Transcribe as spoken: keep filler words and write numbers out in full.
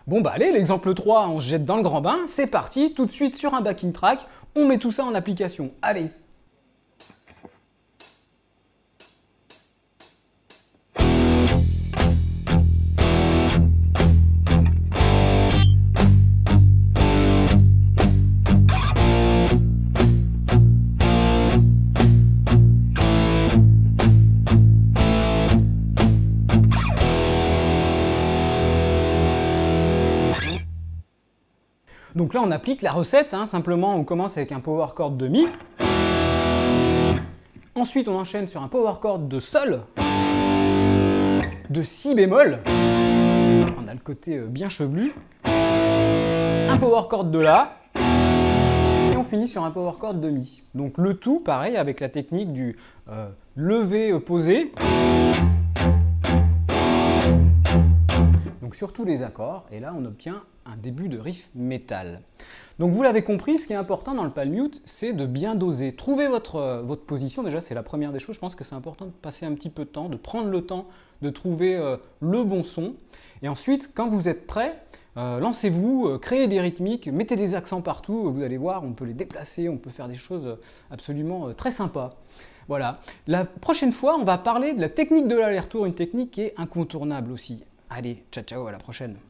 Bon bah allez, l'exemple trois, on se jette dans le grand bain, c'est parti, tout de suite sur un backing track, on met tout ça en application. Allez! Donc là, on applique la recette, hein, simplement on commence avec un power chord de Mi. Ensuite, on enchaîne sur un power chord de Sol, de Si bémol. On a le côté bien chevelu. Un power chord de La. Et on finit sur un power chord de Mi. Donc le tout, pareil, avec la technique du euh, levé-posé. Donc sur tous les accords, et là on obtient un début de riff métal. Donc vous l'avez compris, ce qui est important dans le palm mute, c'est de bien doser. Trouvez votre, euh, votre position, déjà c'est la première des choses, je pense que c'est important de passer un petit peu de temps, de prendre le temps de trouver euh, le bon son. Et ensuite, quand vous êtes prêt, euh, lancez-vous, euh, créez des rythmiques, mettez des accents partout, vous allez voir, on peut les déplacer, on peut faire des choses absolument euh, très sympas. Voilà. La prochaine fois, on va parler de la technique de l'aller-retour, une technique qui est incontournable aussi. Allez, ciao ciao, à la prochaine.